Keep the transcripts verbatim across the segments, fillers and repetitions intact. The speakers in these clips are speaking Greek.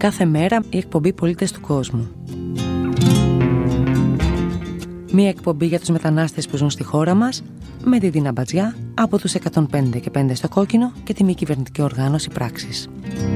κάθε μέρα η εκπομπή Πολίτες του Κόσμου. Μία εκπομπή για τους μετανάστες που ζουν στη χώρα μας, με τη Δίνα Μπατζιά από τους εκατόν πέντε και πέντε στο Κόκκινο και τη μη κυβερνητική οργάνωση Πράξης.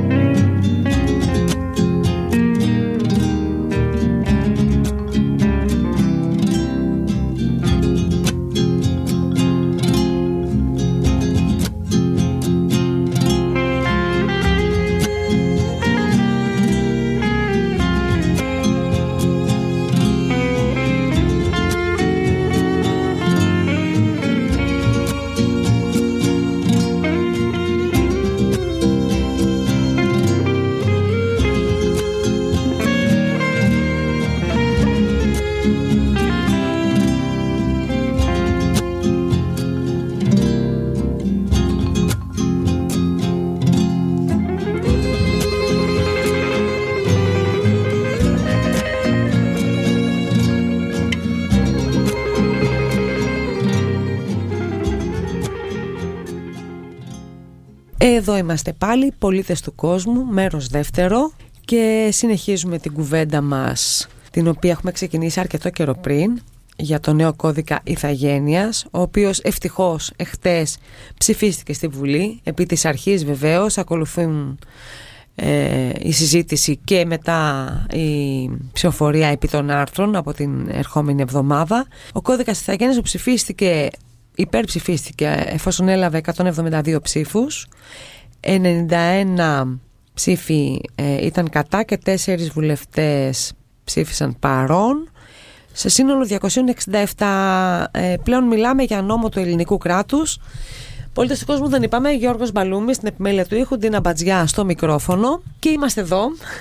Εδώ είμαστε πάλι, Πολίτες του Κόσμου, μέρος δεύτερο, και συνεχίζουμε την κουβέντα μας, την οποία έχουμε ξεκινήσει αρκετό καιρό πριν, για το νέο κώδικα ηθαγένειας, ο οποίος ευτυχώς εχθές ψηφίστηκε στη Βουλή. Επί της αρχής βεβαίως ακολουθούν ε, η συζήτηση και μετά η ψηφοφορία επί των άρθρων από την ερχόμενη εβδομάδα. Ο κώδικας ηθαγένειας που ψηφίστηκε, υπερψηφίστηκε εφόσον έλαβε εκατόν εβδομήντα δύο ψήφους, ενενήντα ένα ψήφοι ε, ήταν κατά και τέσσερις βουλευτές ψήφισαν παρόν. Σε σύνολο διακόσια εξήντα επτά. ε, πλέον μιλάμε για νόμο του ελληνικού κράτους. Πολίτες του Κόσμου δεν είπαμε. Γιώργος Μπαλούμης στην επιμέλεια του ήχου, Ντίνα Μπατζιά στο μικρόφωνο, και είμαστε εδώ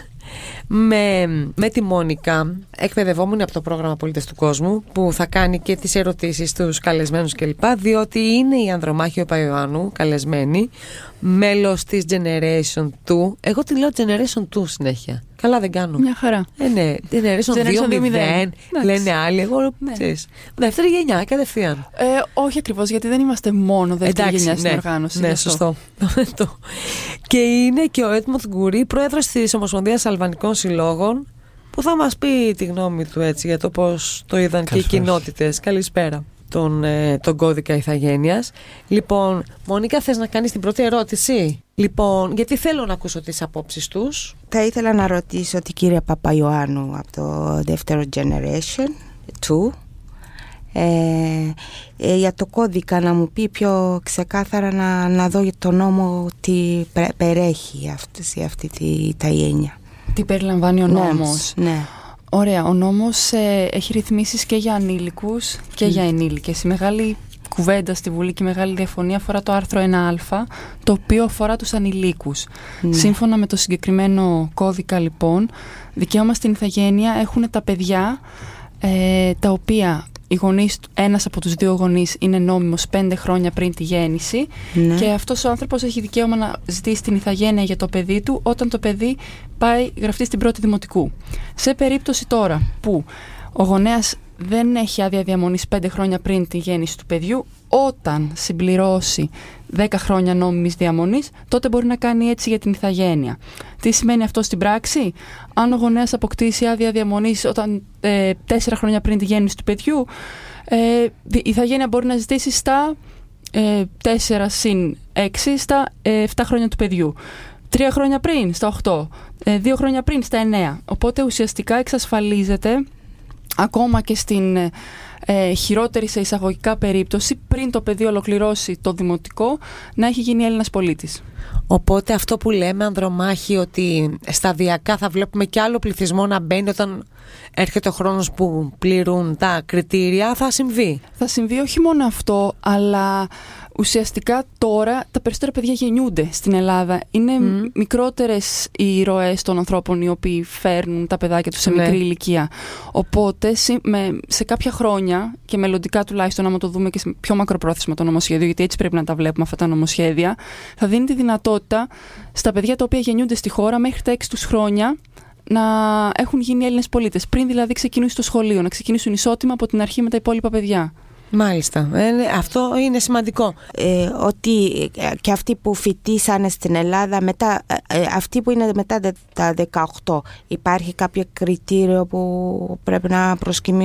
με, με τη Μόνικα, εκπαιδευόμενη από το πρόγραμμα Πολίτες του Κόσμου, που θα κάνει και τις ερωτήσεις στους καλεσμένους κλπ, διότι είναι η Ανδρομάχη Παπαϊωάννου καλεσμένη, μέλος της Generation δύο. Εγώ τη λέω Generation δύο συνέχεια. Καλά δεν κάνω? Μια χαρά. Ε, ναι, Generation δύο μηδέν λένε άλλοι. Εγώ ναι. Ξέρεις, δεύτερη γενιά κατευθείαν. Ε, όχι ακριβώς, γιατί δεν είμαστε μόνο δεύτερη Εντάξει, γενιά στην ναι, οργάνωση. Ναι, σωστό. Και είναι και ο Έτμοντ Γκουρί, πρόεδρος της Ομοσπονδίας Αλβανικών Συλλόγων, που θα μας πει τη γνώμη του έτσι για το πώς το είδαν. Καλησπέρα. Και οι κοινότητες. Καλησπέρα. Τον, ε, τον κώδικα ηθαγένειας. Λοιπόν, Μόνικα, θες να κάνεις την πρώτη ερώτηση? Λοιπόν, γιατί θέλω να ακούσω τις απόψεις τους. Θα ήθελα να ρωτήσω την κυρία Παπαϊωάννου από το δεύτερο Generation δύο ε, ε, για το κώδικα, να μου πει πιο ξεκάθαρα, να, να δω το νόμο τι περιέχει αυτή, αυτή τη ηθαγένεια. Τι περιλαμβάνει ο νόμος? Ναι, ναι. Ωραία, ο νόμος ε, έχει ρυθμίσεις και για ανήλικους και mm. για ενήλικες. Η μεγάλη κουβέντα στη Βουλή και η μεγάλη διαφωνία αφορά το άρθρο ένα α, το οποίο αφορά τους ανηλίκους. Mm. Σύμφωνα με το συγκεκριμένο κώδικα, λοιπόν, δικαίωμα στην ηθαγένεια έχουν τα παιδιά ε, τα οποία οι γονείς, ένας από τους δύο γονείς είναι νόμιμος πέντε χρόνια πριν τη γέννηση, ναι. Και αυτός ο άνθρωπος έχει δικαίωμα να ζητήσει την ηθαγένεια για το παιδί του όταν το παιδί πάει γραφτεί στην πρώτη δημοτικού. Σε περίπτωση τώρα που ο γονέας δεν έχει άδεια διαμονής πέντε χρόνια πριν τη γέννηση του παιδιού, όταν συμπληρώσει δέκα χρόνια νόμιμης διαμονής, τότε μπορεί να κάνει έτσι για την ηθαγένεια. Τι σημαίνει αυτό στην πράξη? Αν ο γονέας αποκτήσει άδεια διαμονής όταν ε, τέσσερα χρόνια πριν τη γέννηση του παιδιού, ε, η ηθαγένεια μπορεί να ζητήσει στα ε, τέσσερα συν έξι, στα ε, επτά χρόνια του παιδιού. Τρία χρόνια πριν στα οκτώ, ε, δύο χρόνια πριν στα εννέα. Οπότε ουσιαστικά εξασφαλίζεται ακόμα και στην ε, χειρότερη σε εισαγωγικά περίπτωση, πριν το παιδί ολοκληρώσει το δημοτικό, να έχει γίνει Έλληνας πολίτης. Οπότε αυτό που λέμε, Ανδρομάχη, ότι σταδιακά θα βλέπουμε και άλλο πληθυσμό να μπαίνει όταν έρχεται ο χρόνος που πληρούν τα κριτήρια, θα συμβεί. Θα συμβεί όχι μόνο αυτό, αλλά ουσιαστικά τώρα τα περισσότερα παιδιά γεννιούνται στην Ελλάδα. Είναι mm. μικρότερες οι ροές των ανθρώπων οι οποίοι φέρνουν τα παιδάκια τους σε μικρή ναι. ηλικία. Οπότε σε κάποια χρόνια, και μελλοντικά τουλάχιστον, άμα το δούμε και σε πιο μακροπρόθεσμα το νομοσχέδιο, γιατί έτσι πρέπει να τα βλέπουμε αυτά τα νομοσχέδια, θα δίνει τη δυνατότητα στα παιδιά τα οποία γεννιούνται στη χώρα μέχρι τα έξι τους χρόνια να έχουν γίνει Έλληνες πολίτες. Πριν δηλαδή ξεκινήσουν στο σχολείο, να ξεκινήσουν ισότιμα από την αρχή με τα υπόλοιπα παιδιά. Μάλιστα. Ε, αυτό είναι σημαντικό. Ε, ότι και αυτοί που φοιτήσανε στην Ελλάδα, μετά, ε, αυτοί που είναι μετά τα δεκαοκτώ, υπάρχει κάποιο κριτήριο που πρέπει να,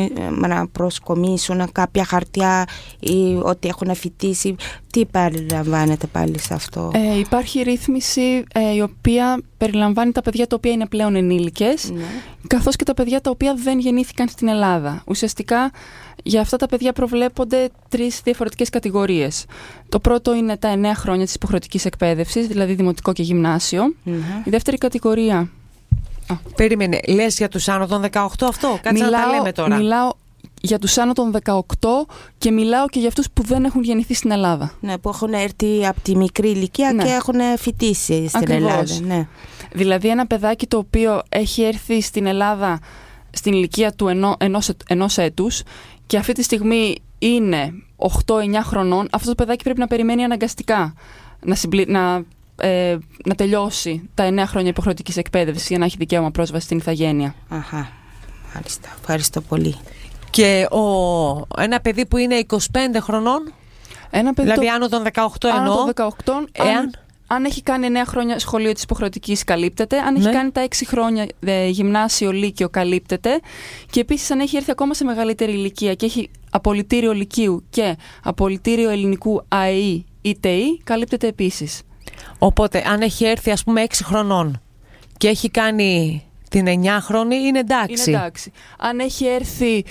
να προσκομίσουν, κάποια χαρτιά ή ότι έχουν φοιτήσει? Τι περιλαμβάνεται πάλι σε αυτό? Ε, υπάρχει ρύθμιση ε, η οποία περιλαμβάνει τα παιδιά τα οποία είναι πλέον ενήλικες, ναι, καθώς και τα παιδιά τα οποία δεν γεννήθηκαν στην Ελλάδα. Ουσιαστικά για αυτά τα παιδιά προβλέπονται τρεις διαφορετικές κατηγορίες. Το πρώτο είναι τα εννέα χρόνια της υποχρεωτικής εκπαίδευσης, δηλαδή δημοτικό και γυμνάσιο. Mm-hmm. Η δεύτερη κατηγορία... Περίμενε, λες για τους άνω των δεκαοκτώ αυτό? Κάτσε μιλάω, να τα λέμε τώρα. Μιλάω για τους άνω των δεκαοκτώ και μιλάω και για αυτούς που δεν έχουν γεννηθεί στην Ελλάδα. Ναι, που έχουν έρθει από τη μικρή ηλικία, ναι, και έχουν φοιτήσει στην Ακριβώς. Ελλάδα. Ναι. Δηλαδή ένα παιδάκι το οποίο έχει έρθει στην Ελλάδα στην ηλικία του ενό, ενός, ενός έτους και αυτή τη στιγμή είναι οκτώ εννέα χρονών, αυτό το παιδάκι πρέπει να περιμένει αναγκαστικά να, συμπλη... να, ε, να τελειώσει τα εννέα χρόνια υποχρεωτικής εκπαίδευσης για να έχει δικαίωμα πρόσβαση στην ηθαγένεια. Αχα, μάλιστα. Ευχαριστώ πολύ. Και ο, ένα παιδί που είναι είκοσι πέντε χρονών, ένα παιδί δηλαδή το, άνω των δεκαοκτώ εννοώ, άνω των δεκαοκτώ, εάν... αν, αν έχει κάνει εννέα χρόνια σχολείο της υποχρεωτικής καλύπτεται, αν έχει ναι. κάνει τα έξι χρόνια ε, γυμνάσιο, λύκειο καλύπτεται, και επίσης αν έχει έρθει ακόμα σε μεγαλύτερη ηλικία και έχει απολυτήριο λυκείου και απολυτήριο ελληνικού ΑΕΗ ή ΤΕΗ, καλύπτεται επίσης. Οπότε αν έχει έρθει ας πούμε έξι χρονών και έχει κάνει την εννιά χρονη, είναι εντάξει. Είναι εντάξει. Αν έχει έρθει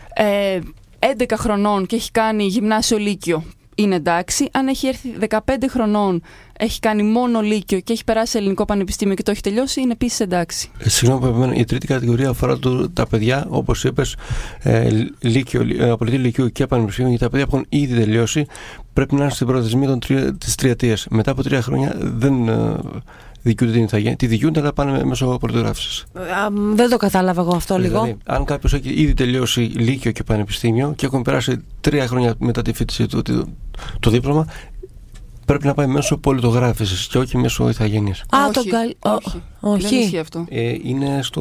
ε, έντεκα χρονών και έχει κάνει γυμνάσιο λύκειο, είναι εντάξει. Αν έχει έρθει δεκαπέντε χρονών, έχει κάνει μόνο λύκειο και έχει περάσει σε ελληνικό πανεπιστήμιο και το έχει τελειώσει, είναι επίσης εντάξει. Ε, συγγνώμη, η τρίτη κατηγορία αφορά το, τα παιδιά, όπως είπες, ε, λύκειο, ε, απολυτήριο λυκείου και πανεπιστήμιο, γιατί τα παιδιά που έχουν ήδη τελειώσει πρέπει να είναι στην προθεσμία της τριετίας. Μετά από τρία χρόνια δεν ε, δικαιούνται την ηθαγένεια. Τη δικαιούνται, αλλά πάνε μέσω πολιτογράφησης. Δεν το κατάλαβα εγώ αυτό λίγο. Δηλαδή, αν κάποιος έχει ήδη τελειώσει λύκειο και πανεπιστήμιο και έχουν περάσει τρία χρόνια μετά τη φοιτησή του το, το δίπλωμα, πρέπει να πάει μέσω πολιτογράφησης και όχι μέσω ηθαγένειας. Α, όχι, το καλ... όχι. όχι. Δεν ισχύει αυτό. Ε, είναι στο...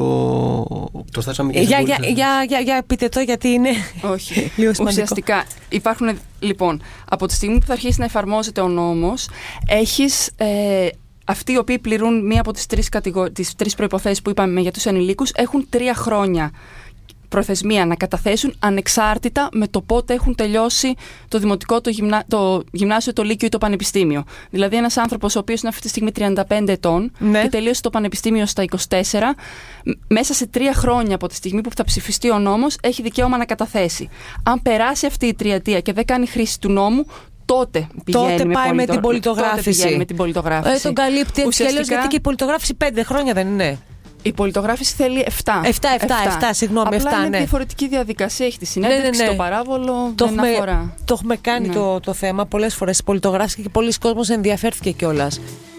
Το θέσαμε και για, για, για, για, για πείτε το, γιατί είναι όχι. Ουσιαστικά υπάρχουν, λοιπόν, από τη στιγμή που θα αρχίσει να εφαρμόζεται ο νόμος, έχεις... Ε, αυτοί οι οποίοι πληρούν μία από τις τρεις, κατηγο... τις τρεις προϋποθέσεις που είπαμε για τους ενηλίκους έχουν τρία χρόνια προθεσμία να καταθέσουν, ανεξάρτητα με το πότε έχουν τελειώσει το δημοτικό, το, γυμνα... το γυμνάσιο, το λύκειο ή το πανεπιστήμιο. Δηλαδή ένας άνθρωπος ο οποίος είναι αυτή τη στιγμή τριάντα πέντε ετών, ναι, και τελείωσε το πανεπιστήμιο στα είκοσι τέσσερα, μέσα σε τρία χρόνια από τη στιγμή που θα ψηφιστεί ο νόμος έχει δικαίωμα να καταθέσει. Αν περάσει αυτή η τριετία και δεν κάνει χρήση του νόμου, τότε πηγαίνει τότε με, πάει πολιτο... με την πολιτογράφηση. με την πολιτογράφηση. Ε, τον καλύπτει έτσι κι αλλιώς, γιατί και η πολιτογράφηση πέντε χρόνια δεν είναι? Η πολιτογράφηση θέλει επτά. επτά, επτά, επτά, συγγνώμη, επτά, είναι ναι. διαφορετική διαδικασία, έχει τη συνέντευξη, ναι, ναι, ναι. το παράβολο, το δεν έχουμε, αφορά. Το έχουμε κάνει, ναι, το, το θέμα πολλές φορές η πολιτογράφηση και πολλοί κόσμος ενδιαφέρθηκε κιόλας.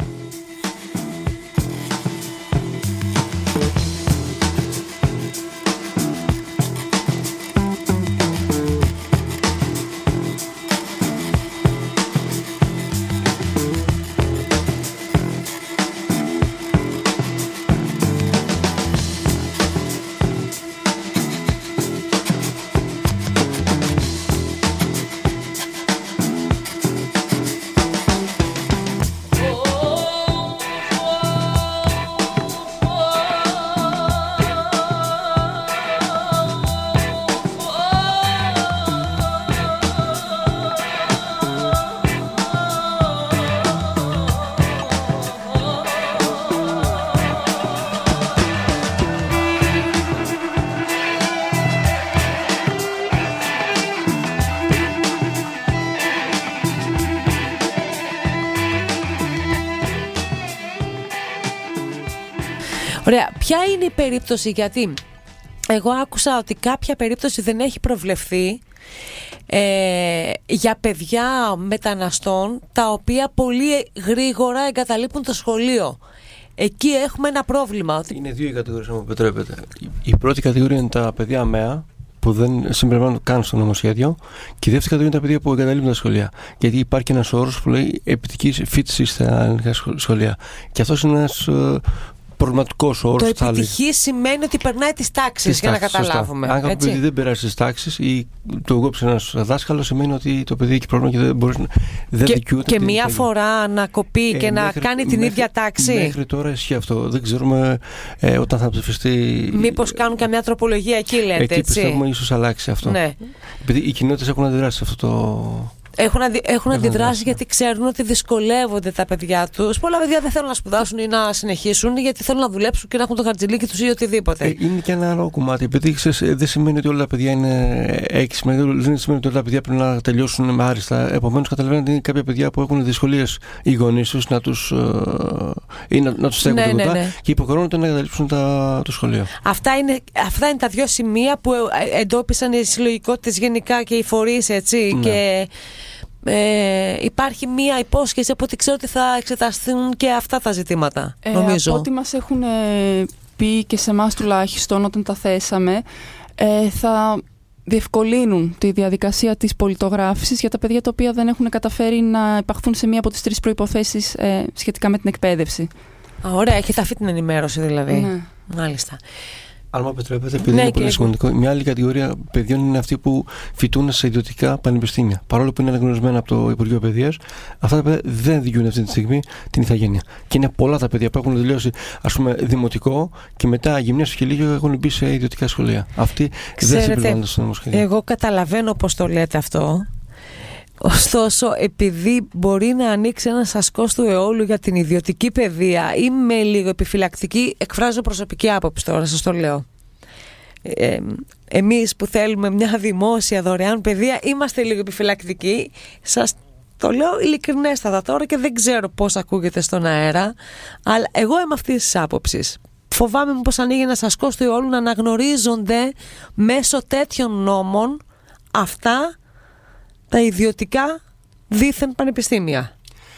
Ωραία, ποια είναι η περίπτωση, γιατί εγώ άκουσα ότι κάποια περίπτωση δεν έχει προβλεφθεί ε, για παιδιά μεταναστών τα οποία πολύ γρήγορα εγκαταλείπουν το σχολείο. Εκεί έχουμε ένα πρόβλημα. Είναι δύο οι κατηγορίες, αν μου επιτρέπετε. Η πρώτη κατηγορία είναι τα παιδιά ΑΜΕΑ, που δεν συμπεριλαμβάνονται καν στο νομοσχέδιο, και η δεύτερη κατηγορία είναι τα παιδιά που εγκαταλείπουν τα σχολεία. Γιατί υπάρχει ένας όρος που λέει επιτυχής φοιτηση στα ελληνικά σχολεία. Και αυτός είναι ένας προβληματικός ο όρος. Το επιτυχή σημαίνει ότι περνάει τις τάξεις, για να καταλάβουμε. Αν κάποιο παιδί δεν περάσει τις τάξεις ή το κόψει ένας δάσκαλος, σημαίνει ότι το παιδί έχει πρόβλημα και δεν μπορεί να. Δεν και και μία παιδί. φορά να κοπεί ε, και να μέχρι, κάνει την μέχρι, ίδια τάξη. Μέχρι τώρα ισχύει αυτό. Δεν ξέρουμε ε, όταν θα ψηφιστεί. Μήπως κάνουν καμιά τροπολογία εκεί, λέτε. Εκεί έτσι. πιστεύουμε ίσως αλλάξει αυτό. Ναι. Επειδή οι κοινότητες έχουν αντιδράσει σε αυτό το. Έχουν, αδι... έχουν αντιδράσει δράσει. γιατί ξέρουν ότι δυσκολεύονται τα παιδιά τους. Πολλά παιδιά δεν θέλουν να σπουδάσουν ή να συνεχίσουν γιατί θέλουν να δουλέψουν και να έχουν το χαρτζηλίκι τους ή οτιδήποτε. Ε, είναι και ένα άλλο κομμάτι. Επειδή ξέρεις, δεν σημαίνει ότι όλα τα παιδιά είναι έξυπνα, δεν σημαίνει ότι όλα τα παιδιά πρέπει να τελειώσουν με άριστα. Επομένως, καταλαβαίνετε ότι είναι κάποια παιδιά που έχουν δυσκολίες οι γονείς τους να τους, ή να, να τους στέκονται ναι, κοντά ναι, ναι. και υποχρεώνονται να εγκαταλείψουν τα, το σχολείο. Αυτά είναι, αυτά είναι τα δύο σημεία που εντόπισαν οι συλλογικότητες γενικά και οι φορείς, έτσι. Ναι. Και Ε, υπάρχει μία υπόσχεση από ό,τι ξέρω ότι θα εξεταστούν και αυτά τα ζητήματα, ε, νομίζω. Από ό,τι μας έχουν ε, πει και σε εμάς τουλάχιστον όταν τα θέσαμε, ε, θα διευκολύνουν τη διαδικασία της πολιτογράφησης για τα παιδιά τα οποία δεν έχουν καταφέρει να υπαχθούν σε μία από τις τρεις προϋποθέσεις ε, σχετικά με την εκπαίδευση. Α, ωραία, έχετε αυτή την ενημέρωση δηλαδή. Ναι. Μάλιστα. Αν μου επιτρέπετε, επειδή Ναι, είναι πολύ και... σημαντικό, μια άλλη κατηγορία παιδιών είναι αυτοί που φοιτούν σε ιδιωτικά πανεπιστήμια. Παρόλο που είναι αναγνωρισμένα από το Υπουργείο Παιδείας, αυτά τα παιδιά δεν δικαιούν αυτή τη στιγμή την ηθαγένεια. Και είναι πολλά τα παιδιά που έχουν τελειώσει, ας πούμε, δημοτικό και μετά γυμνάσιο και λύκειο έχουν μπει σε ιδιωτικά σχολεία. Αυτοί δεν συμπεριλαμβάνονται στο νομοσχέδιο. Εγώ καταλαβαίνω πώς το λέτε αυτό. Ωστόσο, επειδή μπορεί να ανοίξει ένας ασκός του αιώλου για την ιδιωτική παιδεία, είμαι λίγο επιφυλακτική, εκφράζω προσωπική άποψη τώρα, σας το λέω. Ε, εμείς που θέλουμε μια δημόσια δωρεάν παιδεία, είμαστε λίγο επιφυλακτικοί. Σας το λέω ειλικρινέστατα τώρα και δεν ξέρω πώς ακούγεται στον αέρα, αλλά εγώ είμαι αυτής της άποψης. Φοβάμαι πως ανοίγει ένας ασκός του αιώλου να αναγνωρίζονται μέσω τέτοιων νόμων αυτά τα ιδιωτικά δήθεν πανεπιστήμια.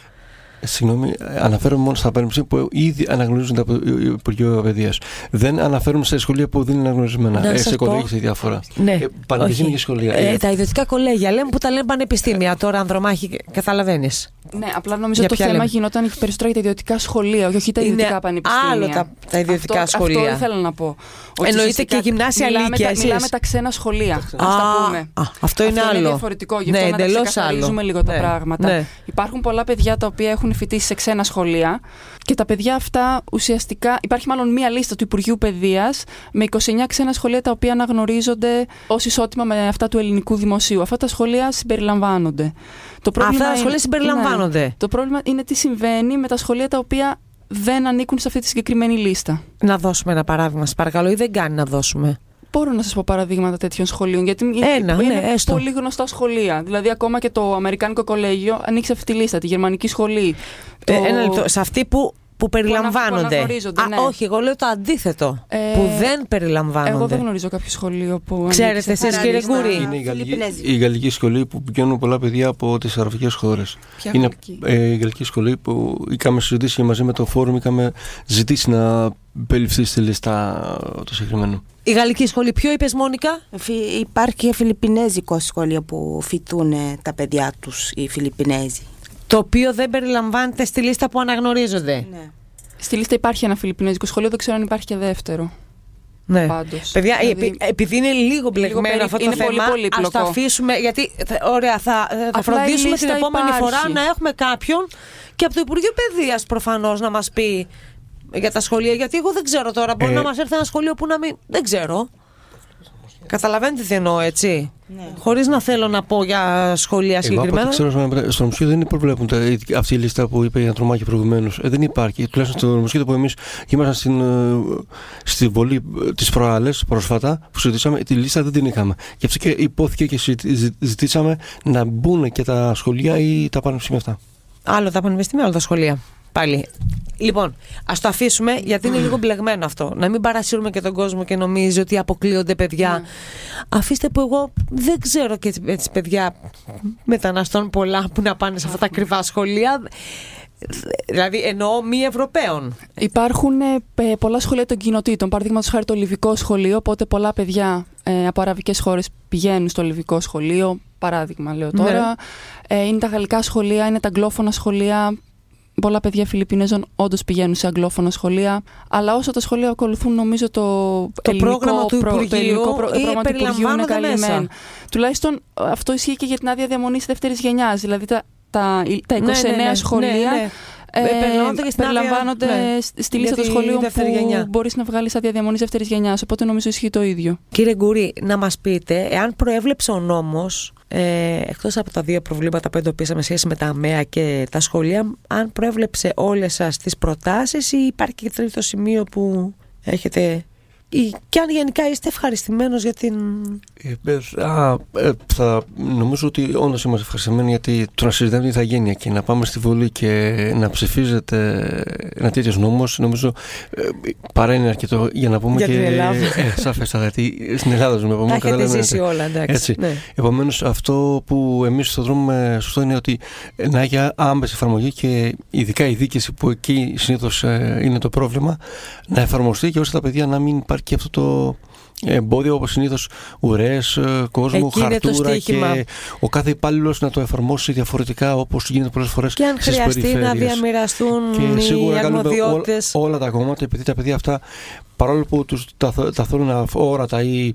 Συγγνώμη, αναφέρομαι μόνο στα πανεπιστήμια που ήδη αναγνωρίζονται από το Υπουργείο Παιδείας. Δεν αναφέρομαι σε σχολεία που δεν είναι αναγνωρισμένα. Ε, σε κολέγια, σε διάφορα. Ναι, ε, πανεπιστήμια και σχολεία. Ε, ε, τα ιδιωτικά κολέγια λέμε που τα λένε πανεπιστήμια. Τώρα, Ανδρομάχη, καταλαβαίνεις. Ναι, απλά νομίζω ότι το θέμα λέμε. γινόταν περισσότερο για τα ιδιωτικά σχολεία, όχι τα ιδιωτικά είναι πανεπιστήμια. Άλλο τα, τα ιδιωτικά αυτό, σχολεία. Αυτό ήθελα να πω. Εννοείται και γυμνάσια λύκεια. Μιλάμε τα ξένα σχολεία. Α, τα πούμε. Α, αυτό είναι αυτό άλλο. Είναι διαφορετικό. Γι' ναι, αυτό να τα ξεκαθαρίζουμε λίγο ναι, τα πράγματα. Ναι. Υπάρχουν πολλά παιδιά τα οποία έχουν φοιτήσει σε ξένα σχολεία και τα παιδιά αυτά ουσιαστικά. Υπάρχει μάλλον μία λίστα του Υπουργείου Παιδείας με είκοσι εννέα ξένα σχολεία τα οποία αναγνωρίζονται ως ισότιμα με αυτά του ελληνικού δημοσίου. Αυτά τα σχολεία συμπεριλαμβάνονται. Το Αυτά τα σχολεία συμπεριλαμβάνονται. Ναι, το πρόβλημα είναι τι συμβαίνει με τα σχολεία τα οποία δεν ανήκουν σε αυτή τη συγκεκριμένη λίστα. Να δώσουμε ένα παράδειγμα, σας παρακαλώ, ή δεν κάνει να δώσουμε. Μπορώ να σας πω παραδείγματα τέτοιων σχολείων, γιατί ένα, είναι ναι, έστω. πολύ γνωστά σχολεία. Δηλαδή, ακόμα και το Αμερικάνικο Κολέγιο ανήκει σε αυτή τη λίστα, τη Γερμανική Σχολή. Ε, το... Ένα λεπτό, σε αυτή που. Που περιλαμβάνονται. Που Α, ναι. Όχι, εγώ λέω το αντίθετο. Ε, που δεν περιλαμβάνονται. Εγώ δεν γνωρίζω κάποιο σχολείο που. Ξέρετε εσείς, κύριε Γκούρη. Είναι η γαλλική, η γαλλική σχολή που πηγαίνουν πολλά παιδιά από τις αραβικές χώρες. Ποια είναι ε, η γαλλική σχολή που είχαμε συζητήσει μαζί με το φόρουμ, είχαμε ζητήσει να περιληφθεί στη λίστα το συγκεκριμένο. Η γαλλική σχολή, ποιο είπες, Μόνικα? Υπάρχει και φιλιππινέζικο σχολείο που φοιτούν τα παιδιά τους οι Φιλιππινέζοι. Το οποίο δεν περιλαμβάνεται στη λίστα που αναγνωρίζονται. Ναι. Στη λίστα υπάρχει ένα φιλιππινέζικο σχολείο, δεν ξέρω αν υπάρχει και δεύτερο. Ναι. Πάντως. Παιδιά, δηλαδή, επειδή είναι λίγο μπλεγμένο λίγο αυτό το είναι θέμα, πολύ ας το αφήσουμε, γιατί ωραία, θα, θα φροντίσουμε την επόμενη υπάρχει. φορά να έχουμε κάποιον και από το Υπουργείο Παιδείας προφανώς να μας πει για τα σχολεία, γιατί εγώ δεν ξέρω τώρα, μπορεί ε... να μας έρθει ένα σχολείο που να μην, δεν ξέρω. Καταλαβαίνετε τι εννοώ, έτσι. Ναι. Χωρίς να θέλω να πω για σχολεία συγκεκριμένα. Εγώ από ό,τι ξέρω, στο νομοσχέδιο δεν προβλέπουν αυτή η λίστα που είπε η Ανδρομάκη προηγουμένως. Ε, δεν υπάρχει. Τουλάχιστον στο νομοσχέδιο που εμείς ήμασταν στην, στη βολή τις προάλλες, πρόσφατα, που συζητήσαμε, τη λίστα δεν την είχαμε. Γι' αυτό και υπόθηκε και ζητήσαμε να μπουν και τα σχολεία ή τα πανεπιστήμια αυτά. Άλλο τα πανεπιστήμια, άλλο τα σχολεία. Πάλι. Λοιπόν, ας το αφήσουμε γιατί είναι λίγο μπλεγμένο αυτό. Να μην παρασύρουμε και τον κόσμο και νομίζει ότι αποκλείονται παιδιά. Mm. Αφήστε που εγώ δεν ξέρω και έτσι παιδιά μεταναστών πολλά που να πάνε σε αυτά τα ακριβά σχολεία. Δηλαδή εννοώ μη Ευρωπαίων. Υπάρχουν ε, πολλά σχολεία των κοινοτήτων. Παραδείγματος χάρη το Λιβικό Σχολείο. Οπότε πολλά παιδιά ε, από αραβικές χώρες πηγαίνουν στο Λιβικό Σχολείο. Παράδειγμα, λέω τώρα. Ναι. Ε, είναι τα γαλλικά σχολεία, είναι τα αγγλόφωνα σχολεία. πολλά παιδιά Φιλιππινέζων όντως πηγαίνουν σε αγγλόφωνα σχολεία, αλλά όσο τα σχολεία ακολουθούν, νομίζω το, το ελληνικό πρόγραμμα του προ, Υπουργείου, το ελληνικό προ, το πρόγραμμα του Υπουργείου είναι καλυμμένο. Τουλάχιστον αυτό ισχύει και για την άδεια διαμονής δεύτερης γενιάς. Δηλαδή τα, τα, τα είκοσι εννέα ναι, ναι, ναι, σχολεία. Ναι, ναι. Ε, ε, περιλαμβάνονται ναι, στη λίστα των σχολείων που μπορείς να βγάλεις άδεια διαμονής δεύτερης γενιάς. Οπότε νομίζω ισχύει το ίδιο. Κύριε Γκουρή, να μας πείτε, εάν προέβλεψε ο νόμος, ε, εκτός από τα δύο προβλήματα που εντοπίσαμε σχέση με τα ΑΜΕΑ και τα σχολεία, αν προέβλεψε όλες σας τις προτάσεις ή υπάρχει και τρίτο σημείο που έχετε, ή και αν γενικά είστε ευχαριστημένος για την... Ε, α, ε, θα νομίζω ότι όντως είμαστε ευχαριστημένοι, γιατί το να συζητάμε την ηθαγένεια και να πάμε στη Βουλή και να ψηφίζεται ένα τέτοιο νόμος, νομίζω ε, παρά είναι αρκετό για να πούμε για και... την Ελλάδα. Ε, σαφέστα, γιατί στην Ελλάδα ζούμε. Τα έχετε ζήσει όλα, εντάξει. Ναι. Επομένως, αυτό που εμείς το δρόμο σωστό είναι ότι να έχει άμεση εφαρμογή και ειδικά η δίκηση που εκεί συνήθως ε, είναι το πρόβλημα, να εφαρμοστεί και ώστε τα παιδιά να μην υπάρχει και αυτό το εμπόδιο, όπως συνήθως ουρές, κόσμο, εκεί χαρτούρα και ο κάθε υπάλληλος να το εφαρμόσει διαφορετικά, όπως γίνεται πολλές φορές και αν στις χρειαστεί περιφέρειες. Να διαμοιραστούν και σίγουρα οι αρμοδιότητες. Όλα, όλα τα κόμματα, επειδή τα παιδιά αυτά, παρόλο που τους τα, τα θέλουν όρατα ή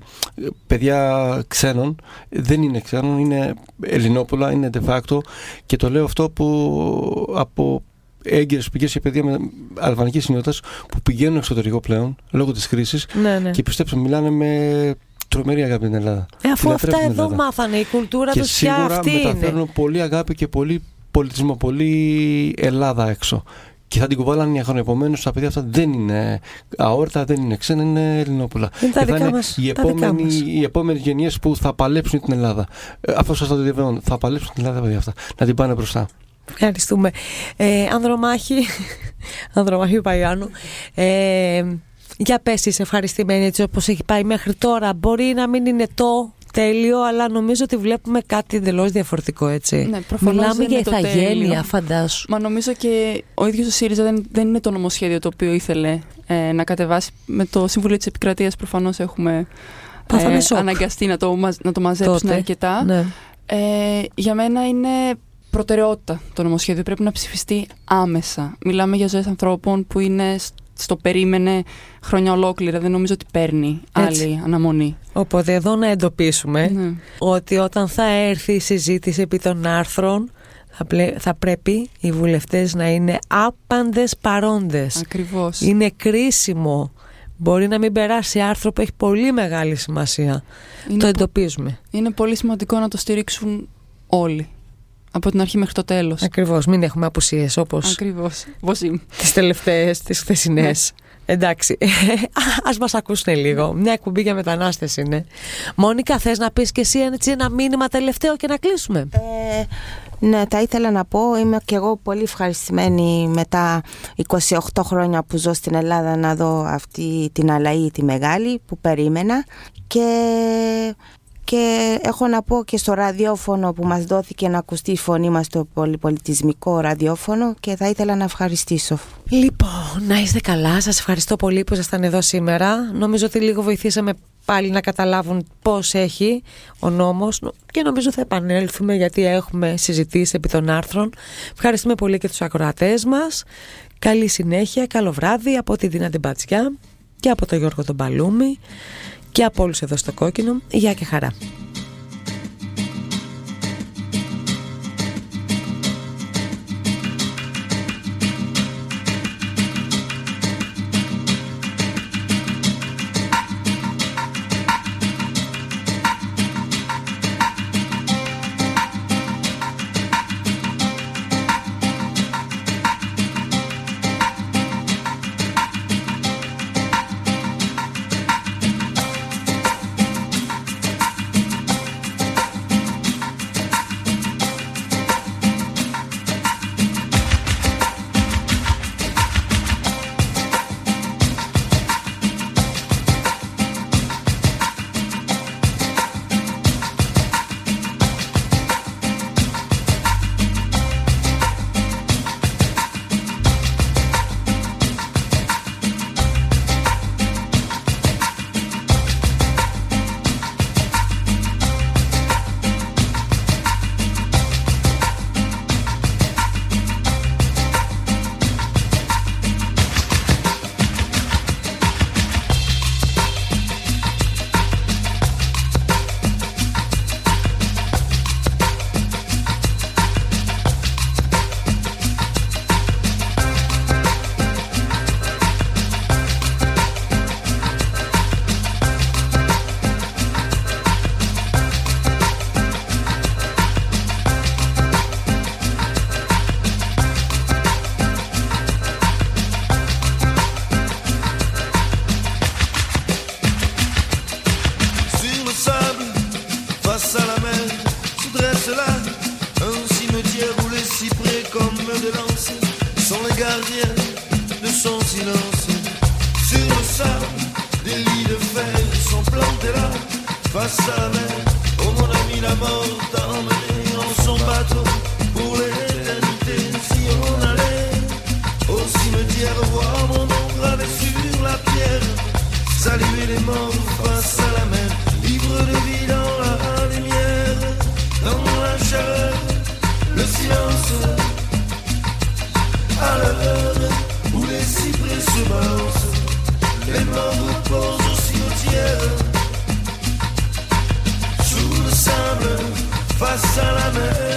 παιδιά ξένων, δεν είναι ξένων, είναι Ελληνόπουλα, είναι de facto, και το λέω αυτό που από έγκυρες πηγές και παιδιά με αλβανικής συνότητας που πηγαίνουν εξωτερικό πλέον λόγω της κρίσης, ναι, ναι. και πιστέψτε, μιλάνε με τρομερή αγάπη την Ελλάδα. Ε, αφού αυτά εδώ μάθανε, η κουλτούρα τους πια αυτή είναι. Και σίγουρα μεταφέρουν πολύ αγάπη και πολύ πολιτισμό, πολύ Ελλάδα έξω. Και θα την κουβάλανε για χρόνια. Επομένως, τα παιδιά αυτά δεν είναι αόρτα, δεν είναι ξένα, είναι Ελληνόπουλα. Είναι και θα είναι μας, οι, επόμενοι, οι επόμενες γενιές που θα παλέψουν την Ελλάδα. Ε, αυτό σας το διαβεβαιώνω. Θα παλέψουν την Ελλάδα, παιδιά αυτά. Να την πάνε μπροστά. Ευχαριστούμε. Ε, Ανδρομάχη, Ανδρομάχη Παϊάνου, ε, για πες, είσαι ευχαριστημένη έτσι όπως έχει πάει μέχρι τώρα? Μπορεί να μην είναι το τέλειο, αλλά νομίζω ότι βλέπουμε κάτι εντελώς διαφορετικό, έτσι. Ναι, μιλάμε για ηθαγένεια, φαντάσου. Μα νομίζω και ο ίδιος ο ΣΥΡΙΖΑ δεν, δεν είναι το νομοσχέδιο το οποίο ήθελε ε, να κατεβάσει. Με το Συμβουλίο της Επικρατείας προφανώς έχουμε ε, αναγκαστεί να το, να το μαζέψουν τότε, αρκετά. Ναι. Ε, για μένα είναι προτεραιότητα το νομοσχέδιο. Πρέπει να ψηφιστεί άμεσα. Μιλάμε για ζωές ανθρώπων που είναι στο περίμενε χρόνια ολόκληρα. Δεν νομίζω ότι παίρνει έτσι άλλη αναμονή. Οπότε εδώ να εντοπίσουμε ναι. ότι όταν θα έρθει η συζήτηση επί των άρθρων θα, πλε... θα πρέπει οι βουλευτές να είναι άπαντες παρόντες. Ακριβώς. Είναι κρίσιμο. Μπορεί να μην περάσει άρθρο που έχει πολύ μεγάλη σημασία. Είναι το εντοπίζουμε. Είναι πολύ σημαντικό να το στηρίξουν όλοι. Από την αρχή μέχρι το τέλος. Ακριβώς, μην έχουμε απουσίες όπως Ακριβώς. τις τελευταίες, τις χθεσινές. Εντάξει, ας μας ακούσουν λίγο. Μια εκπομπή για μετανάστες είναι. Μόνικα, θες να πεις και εσύ έτσι ένα μήνυμα τελευταίο και να κλείσουμε? Ε, ναι, τα ήθελα να πω. Είμαι και εγώ πολύ ευχαριστημένη μετά είκοσι οκτώ χρόνια που ζω στην Ελλάδα να δω αυτή την αλλαγή τη μεγάλη που περίμενα. Και... Και έχω να πω και στο ραδιόφωνο που μας δόθηκε να ακουστεί η φωνή μας, στο πολυπολιτισμικό ραδιόφωνο, και θα ήθελα να ευχαριστήσω. Λοιπόν, να είστε καλά. Σας ευχαριστώ πολύ που ήσασταν εδώ σήμερα. Νομίζω ότι λίγο βοηθήσαμε πάλι να καταλάβουν πώς έχει ο νόμος και νομίζω θα επανέλθουμε γιατί έχουμε συζητήσει επί των άρθρων. Ευχαριστούμε πολύ και τους ακροατές μας. Καλή συνέχεια, καλό βράδυ από τη Δίνα Ντεμπατσιά και από τον Γιώργο τον Παλούμη και από όλους εδώ στο Κόκκινο. Γεια και χαρά. excellence sont les gardiens de son silence. Sur le sable, des lits de fer sont plantés là, face à la mer. Oh mon ami, la mort t'a emmené en son bateau pour l'éternité. Si on allait au cimetière voir mon nom gravé sur la pierre, saluer les morts face à la mer, vivre de vie dans la lumière, dans la chaleur, le silence, à l'heure où les cyprès se balancent, les morts reposent au cimetière, sous le sable, face à la mer.